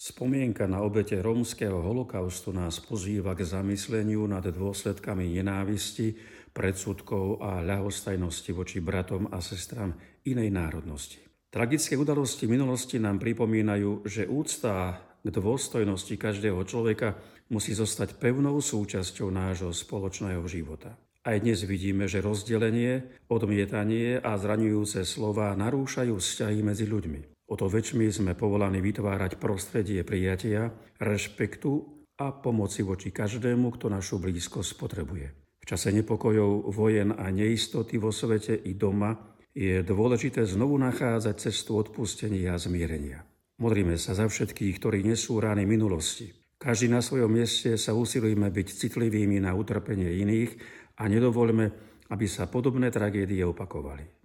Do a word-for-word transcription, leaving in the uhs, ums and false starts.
Spomienka na obete rómskeho holokaustu nás pozýva k zamysleniu nad dôsledkami nenávisti, predsudkov a ľahostajnosti voči bratom a sestram inej národnosti. Tragické udalosti minulosti nám pripomínajú, že úcta k dôstojnosti každého človeka musí zostať pevnou súčasťou nášho spoločného života. Aj dnes vidíme, že rozdelenie, odmietanie a zraňujúce slová narúšajú vzťahy medzi ľuďmi. O to väčšmi sme povolaní vytvárať prostredie prijatia, rešpektu a pomoci voči každému, kto našu blízkosť potrebuje. V čase nepokojov, vojen a neistoty vo svete i doma je dôležité znovu nachádzať cestu odpustenia a zmierenia. Modlíme sa za všetkých, ktorí nesú rány minulosti. Každý na svojom mieste sa usilujme byť citlivými na utrpenie iných a nedovoľme, aby sa podobné tragédie opakovali.